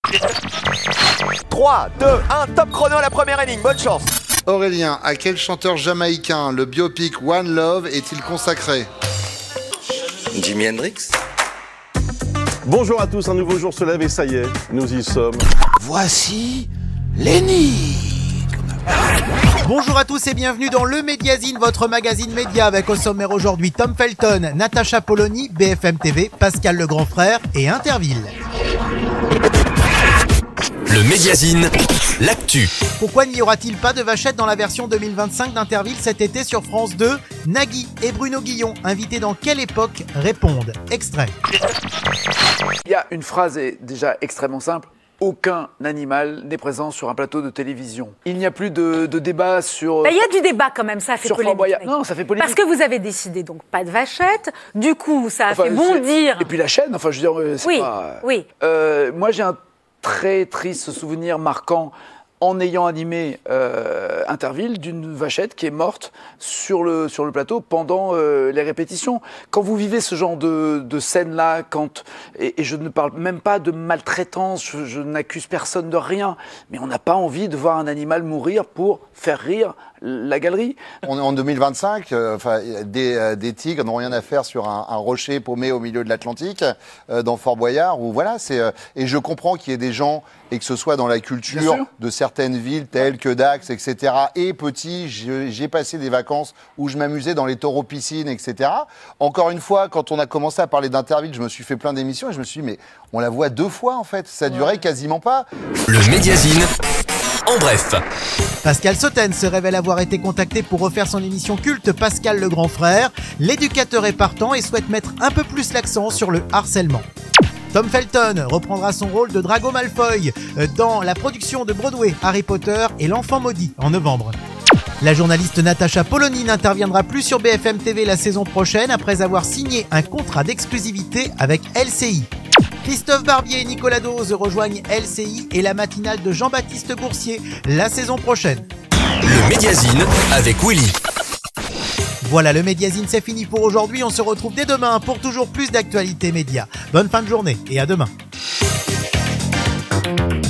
3, 2, 1, top chrono à la première énigme, bonne chance. Aurélien, à quel chanteur jamaïcain le biopic One Love est-il consacré? Jimi Hendrix. Bonjour à tous, un nouveau jour se lève et ça y est, nous y sommes. Voici l'énigme. Bonjour à tous et bienvenue dans le Médiazine, votre magazine média avec au sommaire aujourd'hui Tom Felton, Natacha Polony, BFM TV, Pascal le grand frère et Interville. Le Médiazine, l'actu. Pourquoi n'y aura-t-il pas de vachette dans la version 2025 d'Interville cet été sur France 2? Nagui et Bruno Guillon, invités dans quelle époque, répondent. Extrait. Il y a une phrase déjà extrêmement simple. Aucun animal n'est présent sur un plateau de télévision. Il n'y a plus de débat sur... Il y a du débat quand même, ça fait polémique. Non, ça fait polémique. Parce que vous avez décidé donc pas de vachette, du coup ça a fait bondir... Et puis la chaîne, enfin je veux dire, c'est pas... Oui. Moi j'ai un très triste souvenir marquant en ayant animé Interville d'une vachette qui est morte sur le plateau pendant les répétitions. Quand vous vivez ce genre de scène-là, et je ne parle même pas de maltraitance, je n'accuse personne de rien, mais on n'a pas envie de voir un animal mourir pour faire rire la galerie. On est en 2025, des tigres n'ont rien à faire sur un rocher paumé au milieu de l'Atlantique, dans Fort Boyard, où voilà, et je comprends qu'il y ait des gens, et que ce soit dans la culture de certaines villes telles que Dax, etc. Et petit, j'ai passé des vacances où je m'amusais dans les taureaux-piscines, etc. Encore une fois, quand on a commencé à parler d'Interville, je me suis fait plein d'émissions et je me suis dit, mais on la voit 2 fois en fait, ça durait quasiment pas. Le Médiazine, en bref. Pascal Sautain se révèle avoir été contacté pour refaire son émission culte Pascal le grand frère. L'éducateur est partant et souhaite mettre un peu plus l'accent sur le harcèlement. Tom Felton reprendra son rôle de Drago Malfoy dans la production de Broadway Harry Potter et l'Enfant maudit en novembre. La journaliste Natacha Polony n'interviendra plus sur BFM TV la saison prochaine après avoir signé un contrat d'exclusivité avec LCI. Christophe Barbier et Nicolas Dose rejoignent LCI et la matinale de Jean-Baptiste Boursier la saison prochaine. Le Médiazine avec Willy. Voilà, le Médiazine, c'est fini pour aujourd'hui. On se retrouve dès demain pour toujours plus d'actualités médias. Bonne fin de journée et à demain.